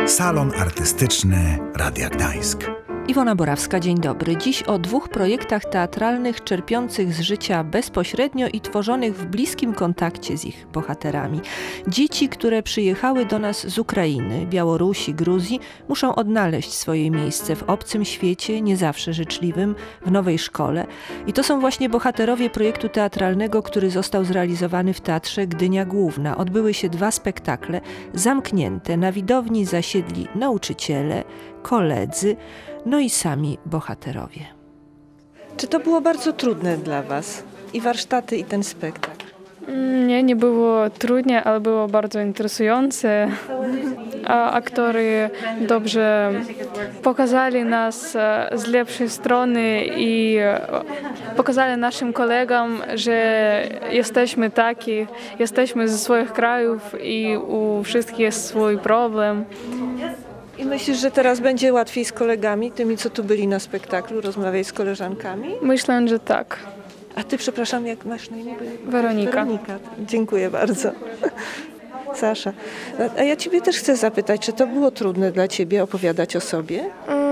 Salon Artystyczny Radia Gdańsk. Iwona Borawska, dzień dobry. Dziś o 2 projektach teatralnych czerpiących z życia bezpośrednio i tworzonych w bliskim kontakcie z ich bohaterami. Dzieci, które przyjechały do nas z Ukrainy, Białorusi, Gruzji, muszą odnaleźć swoje miejsce w obcym świecie, nie zawsze życzliwym, w nowej szkole. I to są właśnie bohaterowie projektu teatralnego, który został zrealizowany w Teatrze Gdynia Główna. Odbyły się 2 spektakle, zamknięte. Na widowni zasiedli nauczyciele, koledzy, no i sami bohaterowie. Czy to było bardzo trudne dla Was? I warsztaty, i ten spektakl? Nie było trudne, ale było bardzo interesujące. A aktorzy dobrze pokazali nas z lepszej strony i pokazali naszym kolegom, że jesteśmy taki, jesteśmy ze swoich krajów i u wszystkich jest swój problem. I myślisz, że teraz będzie łatwiej z kolegami, tymi, co tu byli na spektaklu, rozmawiać z koleżankami? Myślę, że tak. A Ty, przepraszam, jak masz na imię? Weronika. Weronika. Dziękuję bardzo. Sasza. A ja Ciebie też chcę zapytać, czy to było trudne dla Ciebie opowiadać o sobie?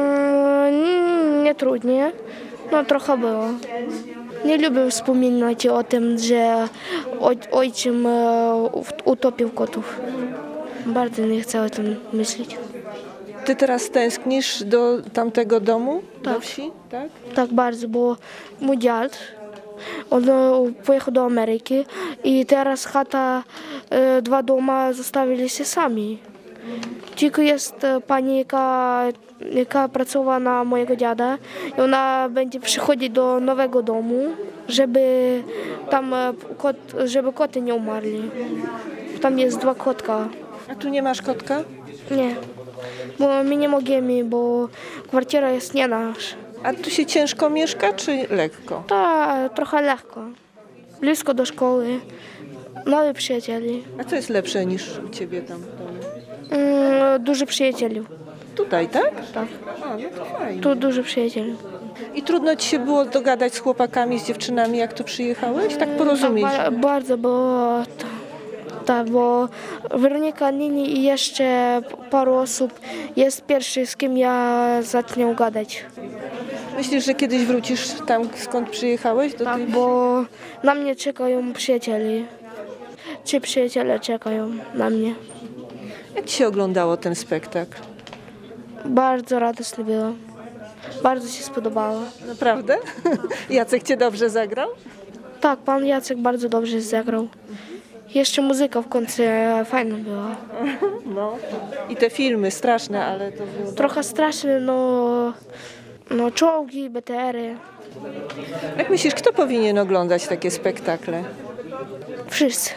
Nie trudnie, no trochę było. Nie lubię wspominać o tym, że ojczym utopił kotów. Bardzo nie chcę o tym myśleć. Ty teraz tęsknisz do tamtego domu, Tak. do wsi? Tak? Tak bardzo, bo mój dziad, on pojechał do Ameryki i teraz chata, 2 domy zostawili się sami. Tylko jest pani, jaka pracowała na mojego dziada i ona będzie przychodzić do nowego domu, żeby tam żeby koty nie umarli. Tam jest 2 kotka. A tu nie masz kotka? Nie, bo my nie możemy, bo kwartiera jest nie nasza. A tu się ciężko mieszka, czy lekko? Tak, trochę lekko. Blisko do szkoły, nowych przyjacieli, A co jest lepsze niż u Ciebie tam w domu? dużo przyjacieli. Tutaj, tak? Tak, A, no to fajnie. tu dużo przyjacieli. I trudno Ci się było dogadać z chłopakami, z dziewczynami, jak tu przyjechałeś? Tak porozumieć? Tak, bardzo, bo Weronika, Nini i jeszcze paru osób jest pierwszy, z kim ja zacznę gadać. Myślisz, że kiedyś wrócisz tam, skąd przyjechałeś? Do Tak, tej... bo na mnie czekają przyjaciele. 3 przyjaciele czekają na mnie. Jak Ci się oglądało ten spektakl? Bardzo radosne było. Bardzo się spodobało. Naprawdę? Jacek Cię dobrze zagrał? Tak, pan Jacek bardzo dobrze zagrał. Jeszcze muzyka w końcu fajna była. No. I te filmy straszne, ale to było... Trochę straszne, no czołgi, BTR-y. Jak myślisz, kto powinien oglądać takie spektakle? Wszyscy.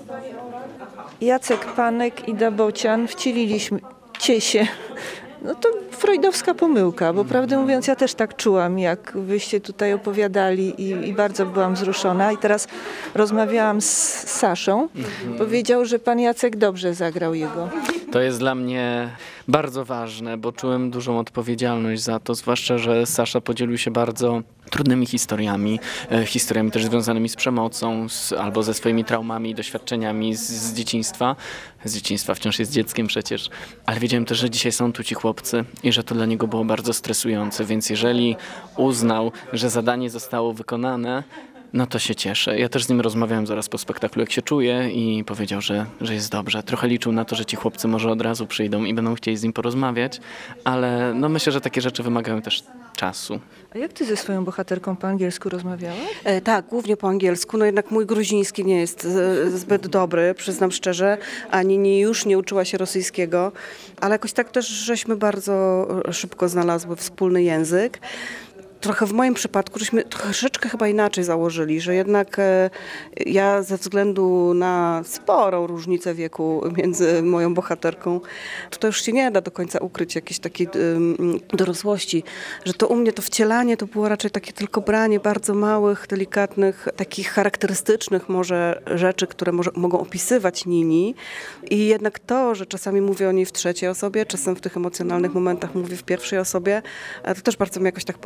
Jacek Panek i Dabocian wcieliliśmy się. No to freudowska pomyłka, bo prawdę mówiąc ja też tak czułam, jak wyście tutaj opowiadali i bardzo byłam wzruszona. I teraz rozmawiałam z Saszą. Powiedział, że pan Jacek dobrze zagrał jego. To jest dla mnie bardzo ważne, bo czułem dużą odpowiedzialność za to, zwłaszcza, że Sasza podzielił się bardzo trudnymi historiami też związanymi z przemocą, albo ze swoimi traumami i doświadczeniami z dzieciństwa. Z dzieciństwa, wciąż jest dzieckiem przecież, ale wiedziałem też, że dzisiaj są tu ci chłopcy i że to dla niego było bardzo stresujące, więc jeżeli uznał, że zadanie zostało wykonane, no to się cieszę. Ja też z nim rozmawiałem zaraz po spektaklu, jak się czuje i powiedział, że jest dobrze. Trochę liczył na to, że ci chłopcy może od razu przyjdą i będą chcieli z nim porozmawiać, ale no myślę, że takie rzeczy wymagają też czasu. A jak ty ze swoją bohaterką po angielsku rozmawiałaś? Tak, głównie po angielsku. No jednak mój gruziński nie jest zbyt dobry, przyznam szczerze. Ani już nie uczyła się rosyjskiego, ale jakoś tak też żeśmy bardzo szybko znalazły wspólny język. Trochę w moim przypadku żeśmy troszeczkę chyba inaczej założyli, że jednak ja ze względu na sporą różnicę wieku między moją bohaterką, to już się nie da do końca ukryć jakiejś takiej dorosłości, że to u mnie to wcielanie to było raczej takie tylko branie bardzo małych, delikatnych, takich charakterystycznych może rzeczy, które mogą opisywać Nini i jednak to, że czasami mówię o niej w trzeciej osobie, czasem w tych emocjonalnych momentach mówię w pierwszej osobie, to też bardzo mi jakoś tak pomogło.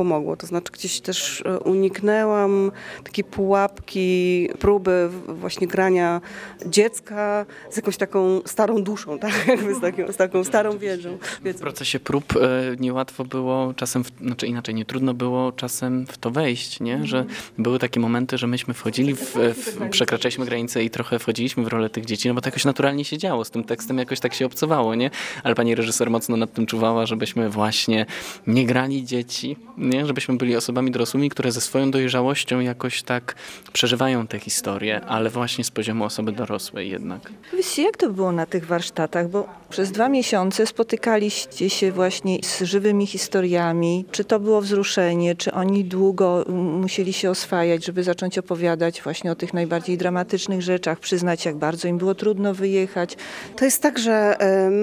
To znaczy gdzieś też uniknęłam takiej pułapki, próby właśnie grania dziecka z jakąś taką starą duszą, tak? Jakby z taką starą wiedzą. W procesie prób niełatwo było czasem, znaczy inaczej, nie trudno było czasem w to wejść, nie? Że były takie momenty, że myśmy wchodzili, przekraczaliśmy granice i trochę wchodziliśmy w rolę tych dzieci, no bo to jakoś naturalnie się działo, z tym tekstem jakoś tak się obcowało, nie? Ale pani reżyser mocno nad tym czuwała, żebyśmy właśnie nie grali dzieci, nie? Żebyśmy byli osobami dorosłymi, które ze swoją dojrzałością jakoś tak przeżywają tę historię, ale właśnie z poziomu osoby dorosłej jednak. Wiecie, jak to było na tych warsztatach? Bo przez 2 miesiące spotykaliście się właśnie z żywymi historiami. Czy to było wzruszenie, czy oni długo musieli się oswajać, żeby zacząć opowiadać właśnie o tych najbardziej dramatycznych rzeczach, przyznać, jak bardzo im było trudno wyjechać? To jest tak, że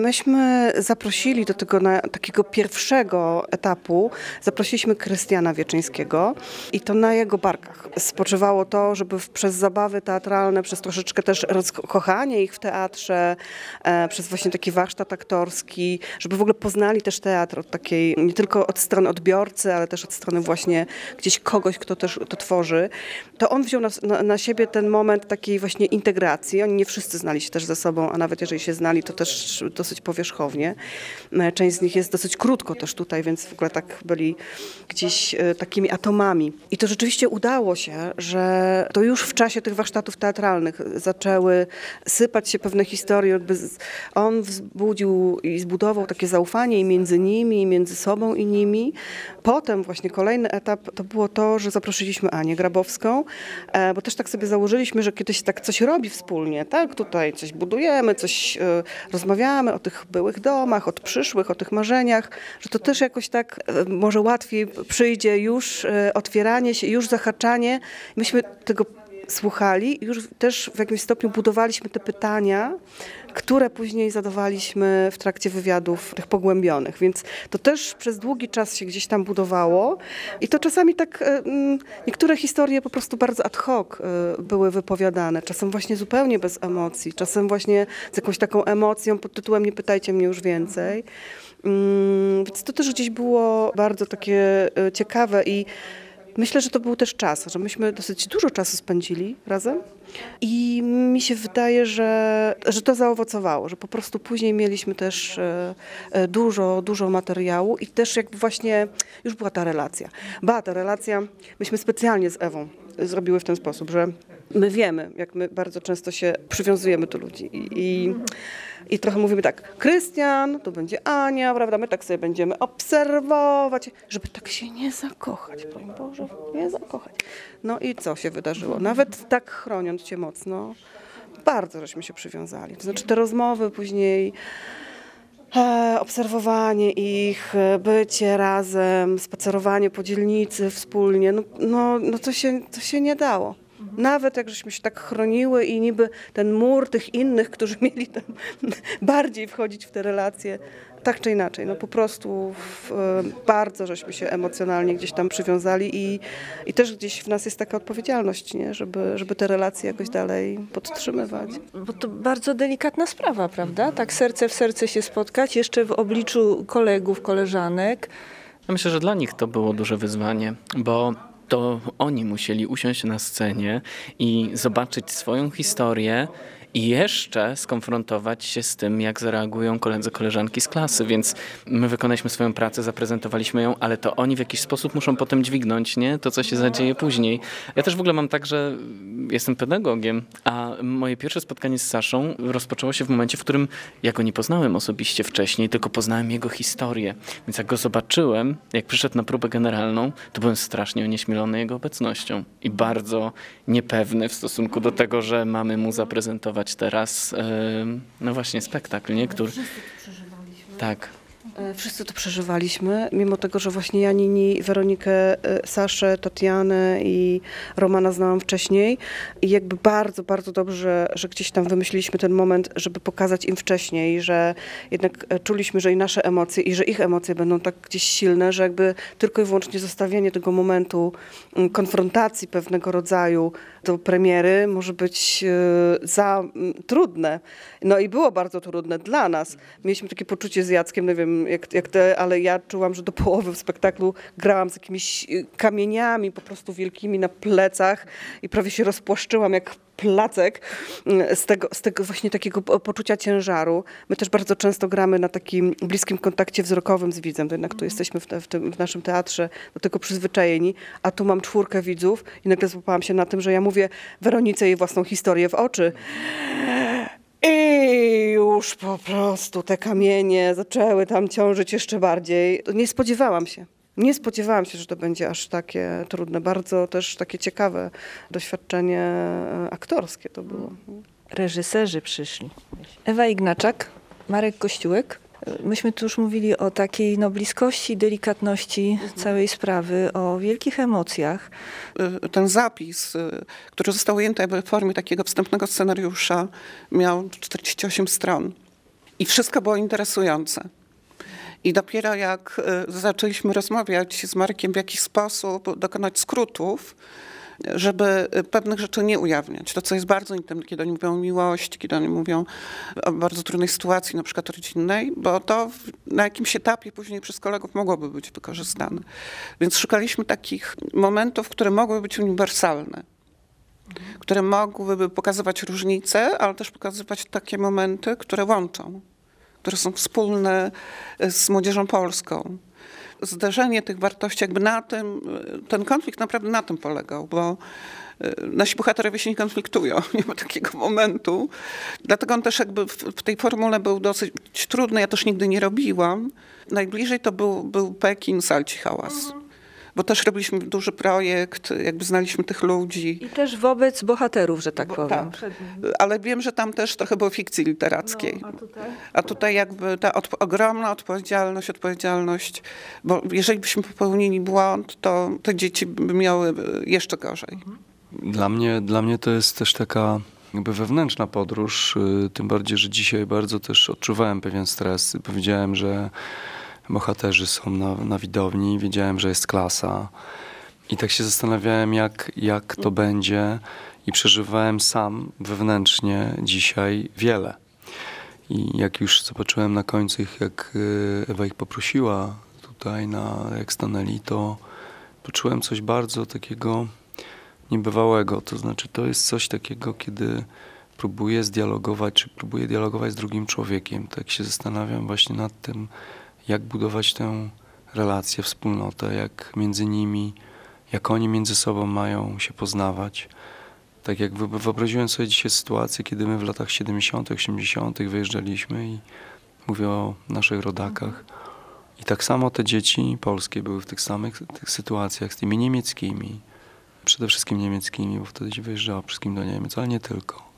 myśmy zaprosili do tego takiego pierwszego etapu, zaprosiliśmy Krystiana Wieczyńskiego i to na jego barkach spoczywało to, żeby przez zabawy teatralne, przez troszeczkę też rozkochanie ich w teatrze, przez właśnie taki warsztat aktorski, żeby w ogóle poznali też teatr od takiej, nie tylko od strony odbiorcy, ale też od strony właśnie gdzieś kogoś, kto też to tworzy. To on wziął na siebie ten moment takiej właśnie integracji. Oni nie wszyscy znali się też ze sobą, a nawet jeżeli się znali, to też dosyć powierzchownie. Część z nich jest dosyć krótko też tutaj, więc w ogóle tak byli gdzieś takimi atomami. I to rzeczywiście udało się, że to już w czasie tych warsztatów teatralnych zaczęły sypać się pewne historie, jakby on wzbudził i zbudował takie zaufanie i między nimi, i między sobą i nimi. Potem właśnie kolejny etap to było to, że zaprosiliśmy Anię Grabowską, bo też tak sobie założyliśmy, że kiedyś tak coś robi wspólnie, tak? Tutaj coś budujemy, coś rozmawiamy o tych byłych domach, o przyszłych, o tych marzeniach, że to też jakoś tak może łatwiej przyjdzie już otwieranie się, już zahaczanie. Myśmy tego słuchali i już też w jakimś stopniu budowaliśmy te pytania, które później zadawaliśmy w trakcie wywiadów tych pogłębionych, więc to też przez długi czas się gdzieś tam budowało i to czasami tak niektóre historie po prostu bardzo ad hoc były wypowiadane, czasem właśnie zupełnie bez emocji, czasem właśnie z jakąś taką emocją pod tytułem "Nie pytajcie mnie już więcej". Więc to też gdzieś było bardzo takie ciekawe i myślę, że to był też czas, że myśmy dosyć dużo czasu spędzili razem i mi się wydaje, że to zaowocowało, że po prostu później mieliśmy też dużo materiału i też jakby właśnie już była ta relacja. Ta relacja, myśmy specjalnie z Ewą zrobiły w ten sposób, że my wiemy, jak my bardzo często się przywiązujemy do ludzi i trochę mówimy tak, Krystian, to będzie Ania, prawda, my tak sobie będziemy obserwować, żeby tak się nie zakochać, broń Boże, nie zakochać. No i co się wydarzyło? Nawet tak chroniąc cię mocno, bardzo żeśmy się przywiązali. To znaczy te rozmowy później, obserwowanie ich, bycie razem, spacerowanie po dzielnicy wspólnie, no to się nie dało. Nawet jak żeśmy się tak chroniły i niby ten mur tych innych, którzy mieli tam bardziej wchodzić w te relacje, tak czy inaczej, no po prostu bardzo żeśmy się emocjonalnie gdzieś tam przywiązali i też gdzieś w nas jest taka odpowiedzialność, nie? Żeby te relacje jakoś dalej podtrzymywać. Bo to bardzo delikatna sprawa, prawda? Tak serce w serce się spotkać, jeszcze w obliczu kolegów, koleżanek. Ja myślę, że dla nich to było duże wyzwanie, bo to oni musieli usiąść na scenie i zobaczyć swoją historię i jeszcze skonfrontować się z tym, jak zareagują koledzy, koleżanki z klasy, więc my wykonaliśmy swoją pracę, zaprezentowaliśmy ją, ale to oni w jakiś sposób muszą potem dźwignąć, nie? To, co się zadzieje później. Ja też w ogóle mam tak, że jestem pedagogiem, a moje pierwsze spotkanie z Saszą rozpoczęło się w momencie, w którym ja go nie poznałem osobiście wcześniej, tylko poznałem jego historię. Więc jak go zobaczyłem, jak przyszedł na próbę generalną, to byłem strasznie onieśmielony jego obecnością i bardzo niepewny w stosunku do tego, że mamy mu zaprezentować teraz, no właśnie, spektakl, nie? Który... Tak. Wszyscy to przeżywaliśmy, mimo tego, że właśnie Janini, Weronikę, Saszę, Tatianę i Romana znałam wcześniej i jakby bardzo, bardzo dobrze, że gdzieś tam wymyśliliśmy ten moment, żeby pokazać im wcześniej, że jednak czuliśmy, że i nasze emocje, i że ich emocje będą tak gdzieś silne, że jakby tylko i wyłącznie zostawienie tego momentu konfrontacji pewnego rodzaju do premiery może być za trudne. No i było bardzo trudne dla nas. Mieliśmy takie poczucie z Jackiem, nie wiem, ale ja czułam, że do połowy w spektaklu grałam z jakimiś kamieniami po prostu wielkimi na plecach i prawie się rozpłaszczyłam jak placek z tego właśnie takiego poczucia ciężaru. My też bardzo często gramy na takim bliskim kontakcie wzrokowym z widzem, to jednak tu jesteśmy w naszym teatrze do tego przyzwyczajeni, a tu mam 4 widzów i nagle złapałam się na tym, że ja mówię Weronice jej własną historię w oczy. I już po prostu te kamienie zaczęły tam ciążyć jeszcze bardziej. Nie spodziewałam się, że to będzie aż takie trudne. Bardzo też takie ciekawe doświadczenie aktorskie to było. Reżyserzy przyszli. Ewa Ignaczak, Marek Kościółek. Myśmy tu już mówili o takiej bliskości, delikatności całej sprawy, o wielkich emocjach. Ten zapis, który został ujęty w formie takiego wstępnego scenariusza, miał 48 stron. I wszystko było interesujące. I dopiero jak zaczęliśmy rozmawiać z Markiem, w jakiś sposób dokonać skrótów, żeby pewnych rzeczy nie ujawniać. To, co jest bardzo intymne, kiedy oni mówią o miłości, kiedy oni mówią o bardzo trudnej sytuacji, na przykład rodzinnej, bo to na jakimś etapie później przez kolegów mogłoby być wykorzystane. Więc szukaliśmy takich momentów, które mogłyby być uniwersalne, które mogłyby pokazywać różnice, ale też pokazywać takie momenty, które łączą, które są wspólne z młodzieżą polską. Zderzenie tych wartości jakby na tym, ten konflikt naprawdę na tym polegał, bo nasi bohaterowie się nie konfliktują, nie ma takiego momentu. Dlatego on też jakby w tej formule był dosyć trudny, ja też nigdy nie robiłam. Najbliżej to był Pekin, Salci Hałas. Bo też robiliśmy duży projekt, jakby znaliśmy tych ludzi. I też wobec bohaterów, że tak powiem. Tak. Ale wiem, że tam też trochę było fikcji literackiej. A tutaj jakby ta ogromna odpowiedzialność, bo jeżeli byśmy popełnili błąd, to te dzieci by miały jeszcze gorzej. Dla mnie to jest też taka jakby wewnętrzna podróż, tym bardziej, że dzisiaj bardzo też odczuwałem pewien stres. Powiedziałem, że bohaterzy są na widowni, wiedziałem, że jest klasa i tak się zastanawiałem, jak to będzie i przeżywałem sam wewnętrznie dzisiaj wiele. I jak już zobaczyłem na końcu ich, jak Ewa ich poprosiła tutaj, jak stanęli, to poczułem coś bardzo takiego niebywałego. To znaczy, to jest coś takiego, kiedy próbuję dialogować z drugim człowiekiem. Tak się zastanawiam właśnie nad tym, jak budować tę relację, wspólnotę, jak między nimi, jak oni między sobą mają się poznawać. Tak jak wyobraziłem sobie dzisiaj sytuację, kiedy my w latach 70., 80. wyjeżdżaliśmy i mówię o naszych rodakach. I tak samo te dzieci polskie były w tych sytuacjach z tymi niemieckimi, przede wszystkim niemieckimi, bo wtedy się wyjeżdżało wszystkim do Niemiec, ale nie tylko.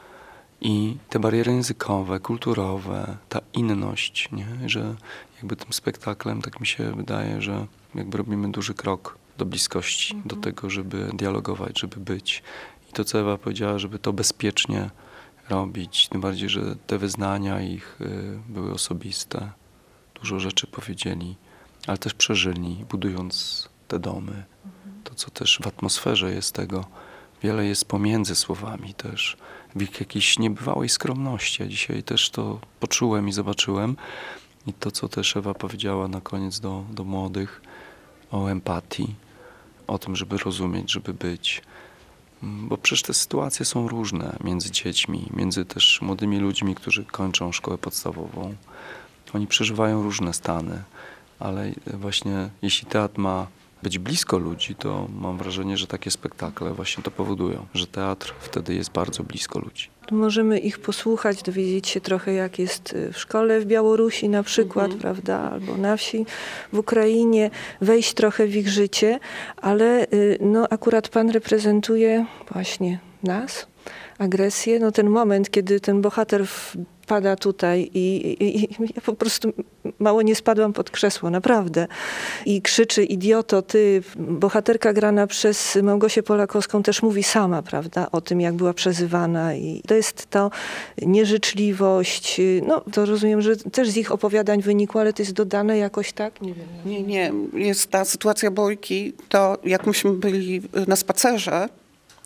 I te bariery językowe, kulturowe, ta inność, nie? Że jakby tym spektaklem, tak mi się wydaje, że jakby robimy duży krok do bliskości, do tego, żeby dialogować, żeby być. I to, co Ewa powiedziała, żeby to bezpiecznie robić, tym bardziej, że te wyznania ich były osobiste, dużo rzeczy powiedzieli, ale też przeżyli, budując te domy. To, co też w atmosferze jest tego, wiele jest pomiędzy słowami też, w ich jakiejś niebywałej skromności. Ja dzisiaj też to poczułem i zobaczyłem. I to, co też Ewa powiedziała na koniec do młodych, o empatii, o tym, żeby rozumieć, żeby być. Bo przecież te sytuacje są różne między dziećmi, między też młodymi ludźmi, którzy kończą szkołę podstawową. Oni przeżywają różne stany, ale właśnie jeśli teatr ma być blisko ludzi, to mam wrażenie, że takie spektakle właśnie to powodują, że teatr wtedy jest bardzo blisko ludzi. Możemy ich posłuchać, dowiedzieć się trochę, jak jest w szkole w Białorusi na przykład, prawda, albo na wsi w Ukrainie, wejść trochę w ich życie, ale akurat pan reprezentuje właśnie nas, agresję, ten moment, kiedy ten bohater pada tutaj i ja po prostu mało nie spadłam pod krzesło, naprawdę. I krzyczy: idioto, ty. Bohaterka grana przez Małgosię Polakowską też mówi sama, prawda, o tym, jak była przezywana. I to jest to nieżyczliwość. To rozumiem, że też z ich opowiadań wynikło, ale to jest dodane jakoś tak? Nie wiem. Nie. Jest ta sytuacja bójki, to jak myśmy byli na spacerze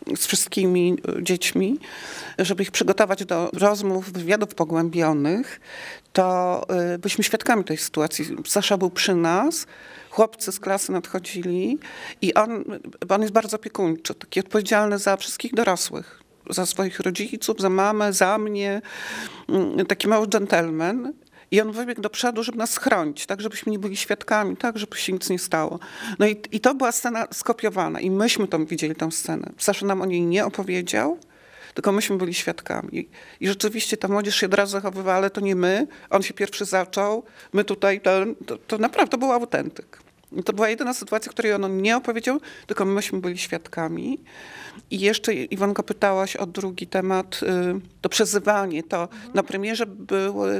z wszystkimi dziećmi, żeby ich przygotować do rozmów, wywiadów pogłębionych, to byliśmy świadkami tej sytuacji. Sasza był przy nas, chłopcy z klasy nadchodzili i on jest bardzo opiekuńczy, taki odpowiedzialny za wszystkich dorosłych, za swoich rodziców, za mamę, za mnie, taki mały dżentelmen. I on wybiegł do przodu, żeby nas chronić, tak żebyśmy nie byli świadkami, tak żeby się nic nie stało. No i to była scena skopiowana i myśmy tam widzieli tę scenę. Sasza nam o niej nie opowiedział, tylko myśmy byli świadkami. I rzeczywiście ta młodzież się od razu zachowywała, ale to nie my, on się pierwszy zaczął, my tutaj, to naprawdę był autentyk. I to była jedyna sytuacja, której on nie opowiedział, tylko myśmy byli świadkami. I jeszcze Iwonko pytałaś o drugi temat, to przezywanie. To na premierze były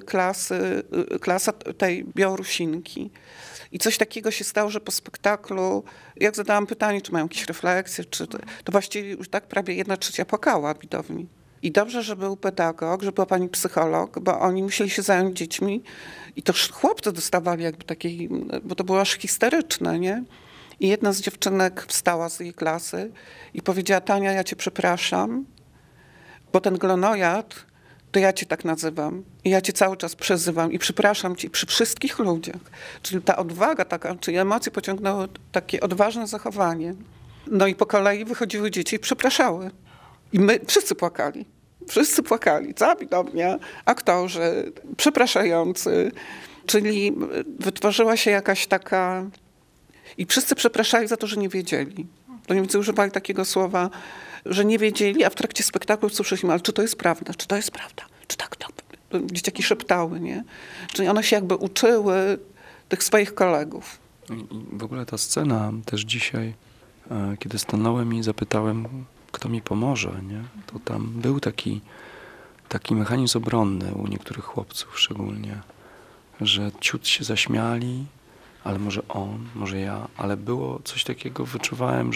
klasa tej Białorusinki. I coś takiego się stało, że po spektaklu, jak zadałam pytanie, czy mają jakieś refleksje, to właściwie już tak prawie 1/3 płakała widowni. I dobrze, że był pedagog, że była pani psycholog, bo oni musieli się zająć dziećmi i to chłopcy dostawali jakby takiej, bo to było aż histeryczne, nie? I jedna z dziewczynek wstała z jej klasy i powiedziała: Tania, ja cię przepraszam, bo ten glonojad, to ja cię tak nazywam. I ja cię cały czas przezywam i przepraszam cię przy wszystkich ludziach. Czyli ta odwaga taka, czyli emocje pociągnęły takie odważne zachowanie. No i po kolei wychodziły dzieci i przepraszały. I my wszyscy płakali. Wszyscy płakali. Cała widownia, aktorzy, przepraszający. Czyli wytworzyła się jakaś taka... I wszyscy przepraszali za to, że nie wiedzieli. To Niemcy używali takiego słowa, że nie wiedzieli, a w trakcie spektaklu słyszeliśmy: ale czy to jest prawda? Czy to jest prawda? Czy tak? Dzieciaki szeptały, nie? Czyli one się jakby uczyły tych swoich kolegów. I w ogóle ta scena też dzisiaj, kiedy stanąłem i zapytałem, kto mi pomoże, nie? To tam był taki mechanizm obronny u niektórych chłopców szczególnie, że ciut się zaśmiali, ale może on, może ja, ale było coś takiego, wyczuwałem,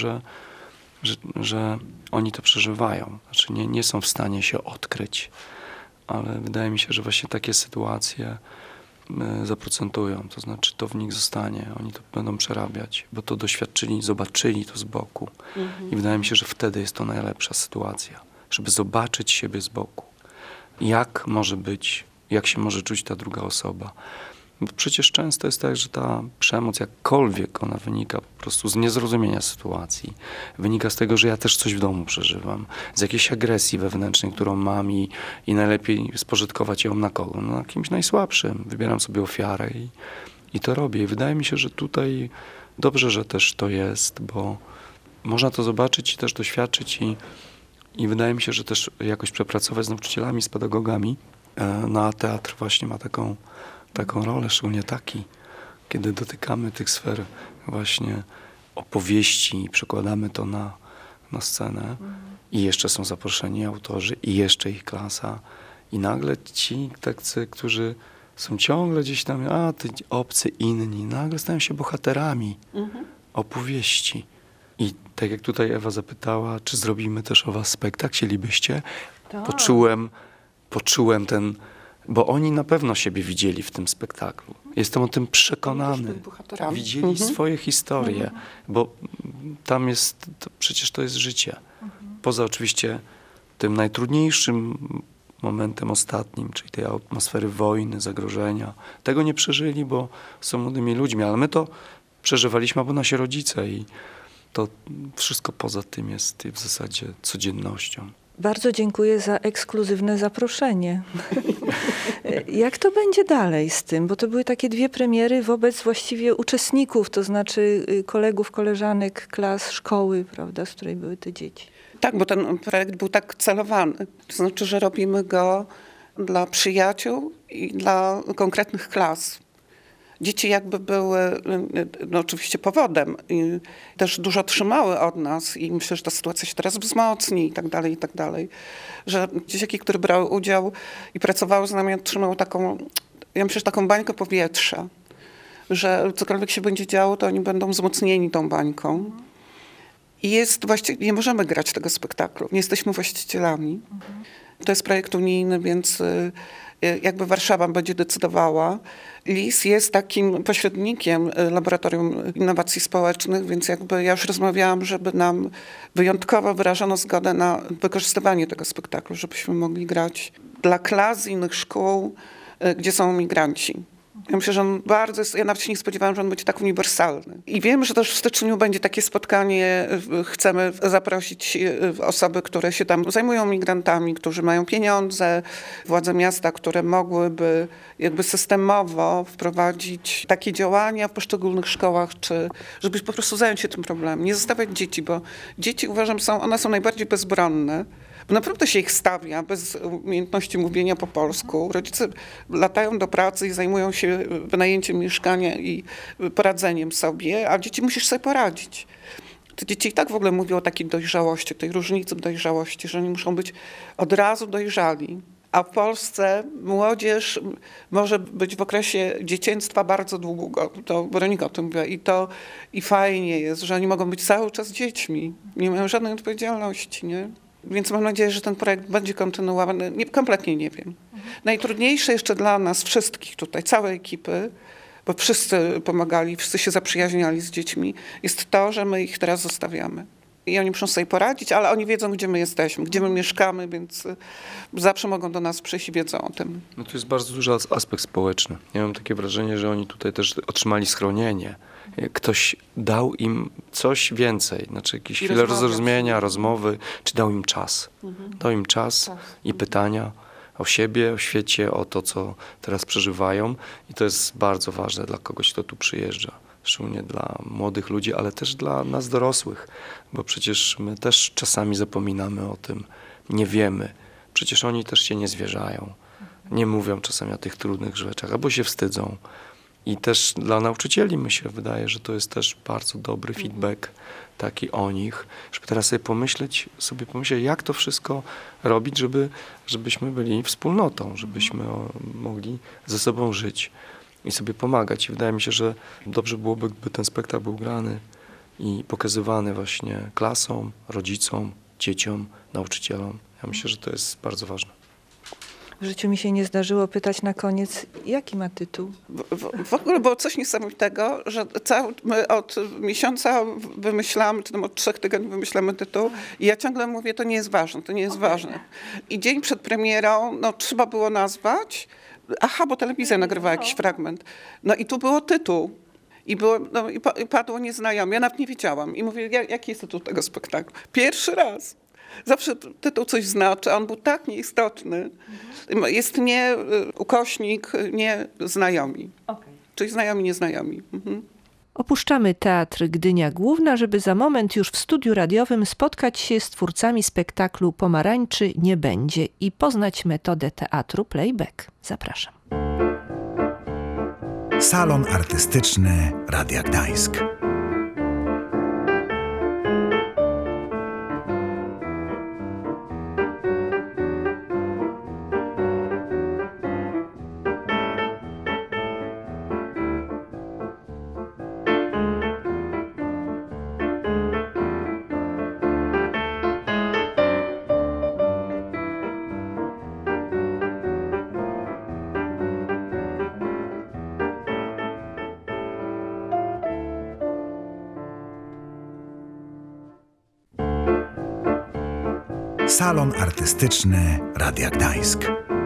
że oni to przeżywają. Znaczy nie są w stanie się odkryć, ale wydaje mi się, że właśnie takie sytuacje zaprocentują, to znaczy to w nich zostanie, oni to będą przerabiać, bo to doświadczyli, zobaczyli to z boku. I wydaje mi się, że wtedy jest to najlepsza sytuacja, żeby zobaczyć siebie z boku. Jak może być, jak się może czuć ta druga osoba. Bo przecież często jest tak, że ta przemoc, jakkolwiek ona wynika po prostu z niezrozumienia sytuacji, wynika z tego, że ja też coś w domu przeżywam, z jakiejś agresji wewnętrznej, którą mam i najlepiej spożytkować ją na kogo? No, na kimś najsłabszym. Wybieram sobie ofiarę i to robię. I wydaje mi się, że tutaj dobrze, że też to jest, bo można to zobaczyć i też doświadczyć i wydaje mi się, że też jakoś przepracować z nauczycielami, z pedagogami. No a teatr właśnie ma taką rolę, szczególnie taki, kiedy dotykamy tych sfer właśnie opowieści i przekładamy to na scenę i jeszcze są zaproszeni autorzy i jeszcze ich klasa i nagle ci tacy, którzy są ciągle gdzieś tam, ty obcy, inni, nagle stają się bohaterami opowieści. I tak jak tutaj Ewa zapytała, czy zrobimy też o was spektakl, chcielibyście? Tak. Poczułem ten... Bo oni na pewno siebie widzieli w tym spektaklu. Jestem o tym przekonany. Widzieli swoje historie, bo tam jest, przecież to jest życie. Poza oczywiście tym najtrudniejszym momentem ostatnim, czyli tej atmosfery wojny, zagrożenia. Tego nie przeżyli, bo są młodymi ludźmi, ale my to przeżywaliśmy, albo nasi rodzice i to wszystko poza tym jest w zasadzie codziennością. Bardzo dziękuję za ekskluzywne zaproszenie. Jak to będzie dalej z tym? Bo to były takie 2 premiery wobec właściwie uczestników, to znaczy kolegów, koleżanek, klas, szkoły, prawda, z której były te dzieci. Tak, bo ten projekt był tak celowany. To znaczy, że robimy go dla przyjaciół i dla konkretnych klas. Dzieci jakby były, no oczywiście powodem i też dużo otrzymały od nas i myślę, że ta sytuacja się teraz wzmocni i tak dalej, że dzieciaki, które brały udział i pracowały z nami, otrzymały taką, ja myślę, że taką bańkę powietrza, że cokolwiek się będzie działo, to oni będą wzmocnieni tą bańką. I jest właściwie, nie możemy grać tego spektaklu, nie jesteśmy właścicielami. To jest projekt unijny, więc jakby Warszawa będzie decydowała. LIS jest takim pośrednikiem Laboratorium Innowacji Społecznych, więc jakby ja już rozmawiałam, żeby nam wyjątkowo wyrażono zgodę na wykorzystywanie tego spektaklu, żebyśmy mogli grać dla klas innych szkół, gdzie są migranci. Ja myślę, że on bardzo jest, ja nawet się nie spodziewałam, że on będzie tak uniwersalny. I wiem, że też w styczniu będzie takie spotkanie, chcemy zaprosić osoby, które się tam zajmują migrantami, którzy mają pieniądze, władze miasta, które mogłyby jakby systemowo wprowadzić takie działania w poszczególnych szkołach, czy żeby po prostu zająć się tym problemem. Nie zostawiać dzieci, bo dzieci uważam, one są najbardziej bezbronne. Bo naprawdę się ich stawia bez umiejętności mówienia po polsku. Rodzice latają do pracy i zajmują się wynajęciem mieszkania i poradzeniem sobie, a dzieci musisz sobie poradzić. Te dzieci i tak w ogóle mówią o takiej dojrzałości, tej różnicy dojrzałości, że oni muszą być od razu dojrzali. A w Polsce młodzież może być w okresie dzieciństwa bardzo długo. To Weronika o tym mówiła. I fajnie jest, że oni mogą być cały czas dziećmi. Nie mają żadnej odpowiedzialności, nie? Więc mam nadzieję, że ten projekt będzie kontynuowany. Kompletnie nie wiem. Najtrudniejsze jeszcze dla nas wszystkich tutaj, całej ekipy, bo wszyscy pomagali, wszyscy się zaprzyjaźniali z dziećmi, jest to, że my ich teraz zostawiamy. I oni muszą sobie poradzić, ale oni wiedzą, gdzie my jesteśmy, gdzie my mieszkamy, więc zawsze mogą do nas przyjść i wiedzą o tym. No to jest bardzo duży aspekt społeczny. Ja mam takie wrażenie, że oni tutaj też otrzymali schronienie. Ktoś dał im coś więcej, znaczy jakieś chwile zrozumienia, rozmowy, czy dał im czas. Dał im czas i pytania o siebie, o świecie, o to, co teraz przeżywają. I to jest bardzo ważne dla kogoś, kto tu przyjeżdża. Szczególnie dla młodych ludzi, ale też dla nas dorosłych, bo przecież my też czasami zapominamy o tym, nie wiemy. Przecież oni też się nie zwierzają, nie mówią czasami o tych trudnych rzeczach, albo się wstydzą. I też dla nauczycieli mi się wydaje, że to jest też bardzo dobry feedback taki o nich, żeby teraz sobie pomyśleć, jak to wszystko robić, żebyśmy byli wspólnotą, żebyśmy mogli ze sobą żyć i sobie pomagać. I wydaje mi się, że dobrze byłoby, gdyby ten spektakl był grany i pokazywany właśnie klasom, rodzicom, dzieciom, nauczycielom. Ja myślę, że to jest bardzo ważne. W życiu mi się nie zdarzyło pytać na koniec, jaki ma tytuł? W ogóle było coś niesamowitego, że my od miesiąca wymyślamy, czy tam od 3 tygodni wymyślamy tytuł i ja ciągle mówię, to nie jest ważne, to nie jest ważne. I dzień przed premierą, trzeba było nazwać, bo telewizja nagrywała jakiś fragment. No i tu było tytuł. I padło Nieznajomi. Ja nawet nie wiedziałam. I mówię, jaki jest tytuł tego spektaklu? Pierwszy raz. Zawsze tytuł coś znaczy, a on był tak nieistotny. Jest nie ukośnik, nie znajomi. Czyli znajomi, nieznajomi. Opuszczamy Teatr Gdynia Główna, żeby za moment już w studiu radiowym spotkać się z twórcami spektaklu Pomarańczy nie będzie i poznać metodę teatru playback. Zapraszam. Salon Artystyczny Radia Gdańsk. Salon Artystyczny Radia Gdańsk.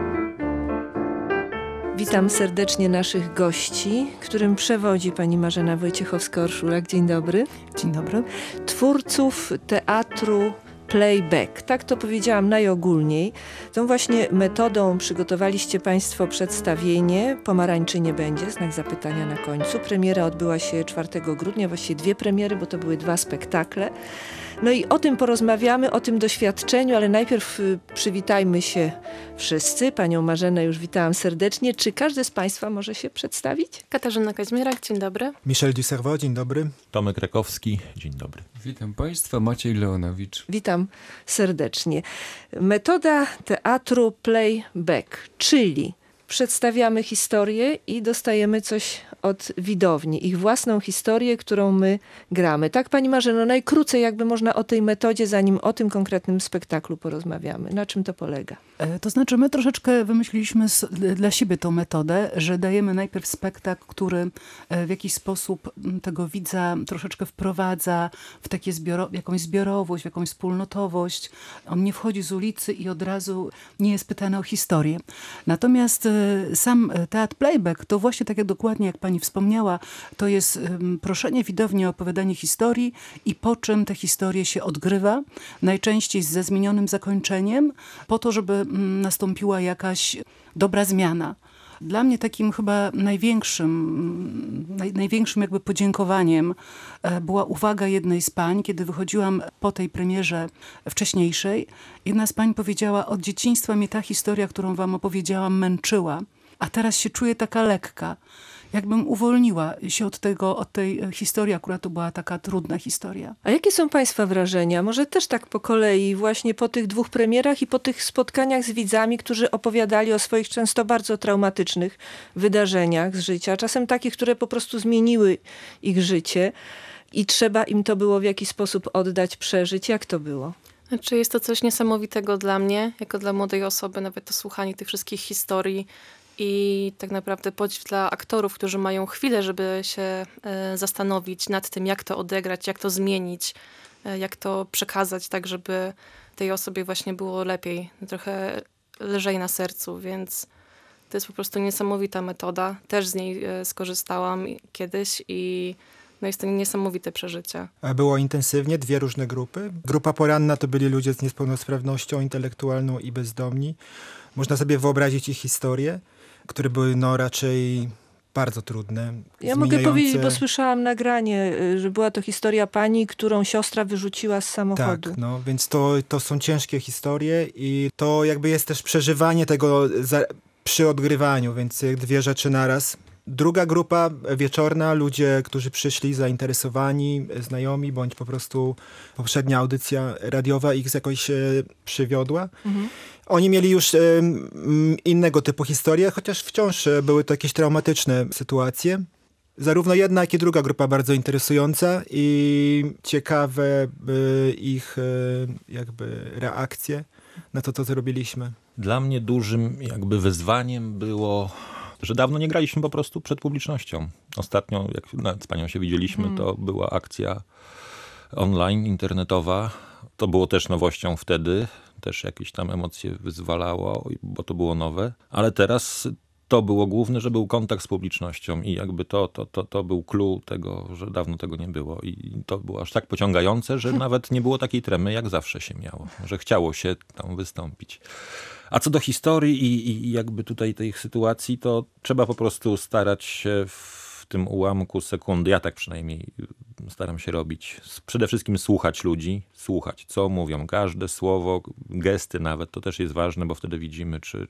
Witam serdecznie naszych gości, którym przewodzi pani Marzena Wojciechowska-Orszulak. Dzień dobry. Dzień dobry. Twórców teatru playback, tak to powiedziałam najogólniej. Tą właśnie metodą przygotowaliście państwo przedstawienie Pomarańczy nie będzie, znak zapytania na końcu. Premiera odbyła się 4 grudnia, właściwie 2 premiery, bo to były 2 spektakle. No i o tym porozmawiamy, o tym doświadczeniu, ale najpierw przywitajmy się wszyscy. Panią Marzenę już witam serdecznie. Czy każdy z państwa może się przedstawić? Katarzyna Kaźmierak, dzień dobry. Michel Duservo, dzień dobry. Tomek Rakowski, dzień dobry. Witam państwa, Maciej Leonowicz. Witam serdecznie. Metoda teatru playback, czyli przedstawiamy historię i dostajemy coś od widowni, ich własną historię, którą my gramy. Tak, pani Marzeno, najkrócej jakby można o tej metodzie, zanim o tym konkretnym spektaklu porozmawiamy. Na czym to polega? To znaczy my troszeczkę wymyśliliśmy dla siebie tą metodę, że dajemy najpierw spektakl, który w jakiś sposób tego widza troszeczkę wprowadza w takie jakąś zbiorowość, w jakąś wspólnotowość. On nie wchodzi z ulicy i od razu nie jest pytany o historię. Natomiast sam teatr playback to właśnie tak jak dokładnie jak pani wspomniała, to jest proszenie widowni o opowiadanie historii i po czym te historie się odgrywa, najczęściej ze zmienionym zakończeniem, po to, żeby nastąpiła jakaś dobra zmiana. Dla mnie takim chyba największym jakby podziękowaniem była uwaga jednej z pań, kiedy wychodziłam po tej premierze wcześniejszej. Jedna z pań powiedziała: od dzieciństwa mnie ta historia, którą wam opowiedziałam, męczyła, a teraz się czuję taka lekka. Jakbym uwolniła się od tej historii, akurat to była taka trudna historia. A jakie są państwa wrażenia? Może też tak po kolei, właśnie po tych 2 premierach i po tych spotkaniach z widzami, którzy opowiadali o swoich często bardzo traumatycznych wydarzeniach z życia, czasem takich, które po prostu zmieniły ich życie i trzeba im to było w jakiś sposób oddać, przeżyć. Jak to było? Znaczy jest to coś niesamowitego dla mnie, jako dla młodej osoby, nawet to słuchanie tych wszystkich historii i tak naprawdę podziw dla aktorów, którzy mają chwilę, żeby się zastanowić nad tym, jak to odegrać, jak to zmienić, jak to przekazać, tak żeby tej osobie właśnie było lepiej, trochę lżej na sercu, więc to jest po prostu niesamowita metoda. Też z niej skorzystałam kiedyś i no jest to niesamowite przeżycie. Było intensywnie, 2 różne grupy. Grupa poranna to byli ludzie z niepełnosprawnością intelektualną i bezdomni. Można sobie wyobrazić ich historie, które były raczej bardzo trudne. Ja mogę powiedzieć, bo słyszałam nagranie, że była to historia pani, którą siostra wyrzuciła z samochodu. Tak, więc to są ciężkie historie i to jakby jest też przeżywanie tego przy odgrywaniu, więc 2 rzeczy naraz. Druga grupa wieczorna, ludzie, którzy przyszli zainteresowani, znajomi, bądź po prostu poprzednia audycja radiowa ich jakoś przywiodła. Mhm. Oni mieli już innego typu historie, chociaż wciąż były to jakieś traumatyczne sytuacje. Zarówno jedna, jak i druga grupa bardzo interesująca i ciekawe ich jakby reakcje na to, co zrobiliśmy. Dla mnie dużym jakby wyzwaniem było, że dawno nie graliśmy po prostu przed publicznością. Ostatnio, jak nawet z panią się widzieliśmy, to była akcja online, internetowa. To było też nowością wtedy. Też jakieś tam emocje wyzwalało, bo to było nowe. Ale teraz to było główne, że był kontakt z publicznością i jakby to był clue tego, że dawno tego nie było. I to było aż tak pociągające, że nawet nie było takiej tremy, jak zawsze się miało. Że chciało się tam wystąpić. A co do historii i jakby tutaj tych sytuacji, to trzeba po prostu starać się w tym ułamku sekundy, ja tak przynajmniej staram się robić, przede wszystkim słuchać ludzi, słuchać, co mówią, każde słowo, gesty nawet, to też jest ważne, bo wtedy widzimy, czy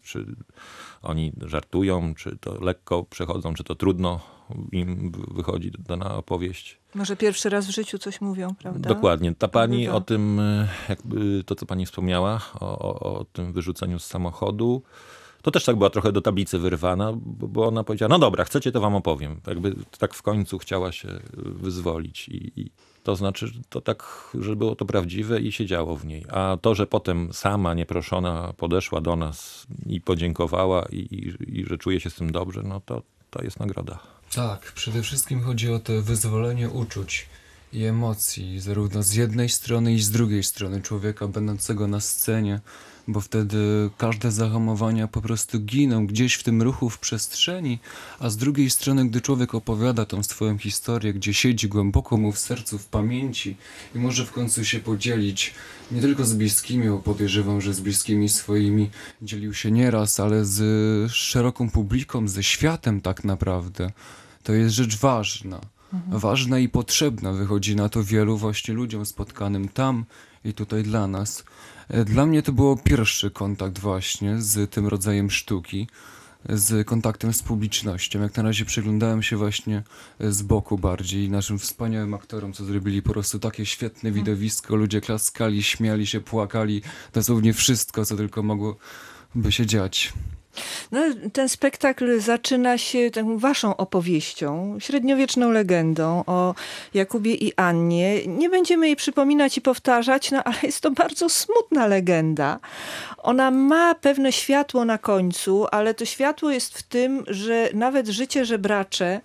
oni żartują, czy to lekko przechodzą, czy to trudno im wychodzi dana opowieść. Może pierwszy raz w życiu coś mówią, prawda? Dokładnie. Ta pani o tym, jakby to co pani wspomniała, o tym wyrzuceniu z samochodu, to też tak była trochę do tablicy wyrwana, bo ona powiedziała, no dobra, chcecie, to wam opowiem. Jakby tak w końcu chciała się wyzwolić i to znaczy, że to tak, że było to prawdziwe i się działo w niej. A to, że potem sama nieproszona podeszła do nas i podziękowała i że czuje się z tym dobrze, no to jest nagroda. Tak, przede wszystkim chodzi o to wyzwolenie uczuć i emocji, zarówno z jednej strony i z drugiej strony człowieka będącego na scenie, bo wtedy każde zahamowania po prostu giną gdzieś w tym ruchu, w przestrzeni, a z drugiej strony, gdy człowiek opowiada tą swoją historię, gdzie siedzi głęboko mu w sercu, w pamięci i może w końcu się podzielić nie tylko z bliskimi, bo podejrzewam, że z bliskimi swoimi dzielił się nieraz, ale z szeroką publiką, ze światem tak naprawdę. To jest rzecz ważna. Ważna i potrzebna. Wychodzi na to wielu właśnie ludziom spotkanym tam i tutaj dla nas. Dla mnie to był pierwszy kontakt właśnie z tym rodzajem sztuki, z kontaktem z publicznością. Jak na razie przyglądałem się właśnie z boku bardziej naszym wspaniałym aktorom, co zrobili po prostu takie świetne widowisko. Ludzie klaskali, śmiali się, płakali. Dosłownie wszystko, co tylko mogłoby się dziać. No, ten spektakl zaczyna się taką waszą opowieścią, średniowieczną legendą o Jakubie i Annie. Nie będziemy jej przypominać i powtarzać, no ale jest to bardzo smutna legenda. Ona ma pewne światło na końcu, ale to światło jest w tym, że nawet życie żebracze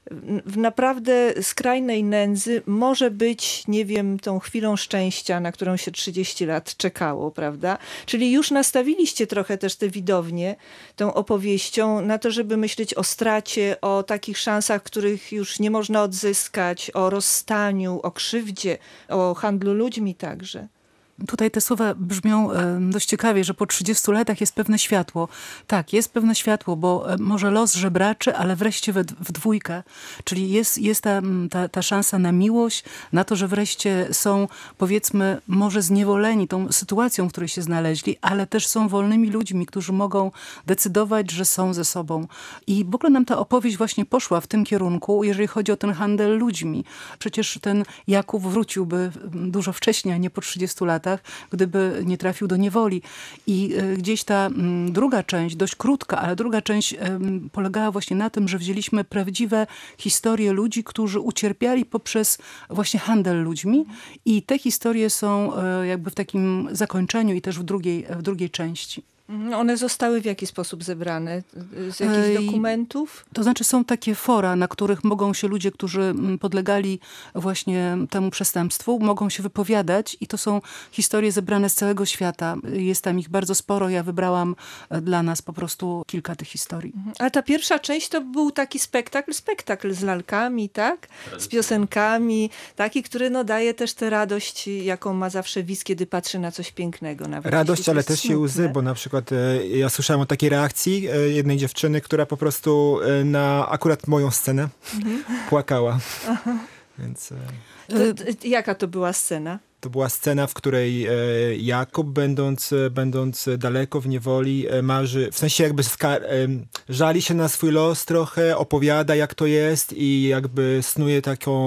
w naprawdę skrajnej nędzy może być, nie wiem, tą chwilą szczęścia, na którą się 30 lat czekało, prawda? Czyli już nastawiliście trochę też tę widownię, tą opowieścią na to, żeby myśleć o stracie, o takich szansach, których już nie można odzyskać, o rozstaniu, o krzywdzie, o handlu ludźmi także. Tutaj te słowa brzmią dość ciekawie, że po 30 latach jest pewne światło. Tak, jest pewne światło, bo może los żebraczy, ale wreszcie w dwójkę. Czyli jest ta szansa na miłość, na to, że wreszcie są, powiedzmy, może zniewoleni tą sytuacją, w której się znaleźli, ale też są wolnymi ludźmi, którzy mogą decydować, że są ze sobą. I w ogóle nam ta opowieść właśnie poszła w tym kierunku, jeżeli chodzi o ten handel ludźmi. Przecież ten Jakub wróciłby dużo wcześniej, a nie po 30 latach, gdyby nie trafił do niewoli. I gdzieś ta druga część, dość krótka, ale druga część polegała właśnie na tym, że wzięliśmy prawdziwe historie ludzi, którzy ucierpiali poprzez właśnie handel ludźmi i te historie są jakby w takim zakończeniu i też w drugiej części. One zostały w jaki sposób zebrane? Z jakichś dokumentów? To znaczy są takie fora, na których mogą się ludzie, którzy podlegali właśnie temu przestępstwu, mogą się wypowiadać i to są historie zebrane z całego świata. Jest tam ich bardzo sporo. Ja wybrałam dla nas po prostu kilka tych historii. A ta pierwsza część to był taki spektakl z lalkami, tak? Z piosenkami, taki, który no, daje też tę radość, jaką ma zawsze widz, kiedy patrzy na coś pięknego. Nawet radość, ale też i łzy, bo na przykład ja słyszałem o takiej reakcji jednej dziewczyny, która po prostu na akurat moją scenę płakała. Więc, jaka to była scena? To była scena, w której Jakub, będąc daleko w niewoli, marzy, w sensie jakby żali się na swój los trochę, opowiada jak to jest i jakby snuje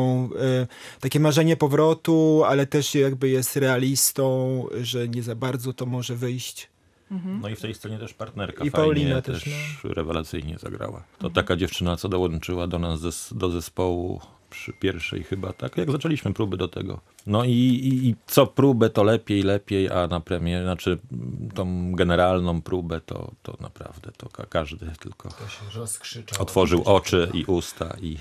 takie marzenie powrotu, ale też jakby jest realistą, że nie za bardzo to może wyjść. No i w tej scenie też partnerka i fajnie Paulina też rewelacyjnie zagrała. To taka dziewczyna, co dołączyła do nas do zespołu przy pierwszej chyba, tak jak zaczęliśmy próby do tego. No i co próbę to lepiej, a na premierę, znaczy tą generalną próbę to naprawdę to każdy tylko otworzył oczy i usta i...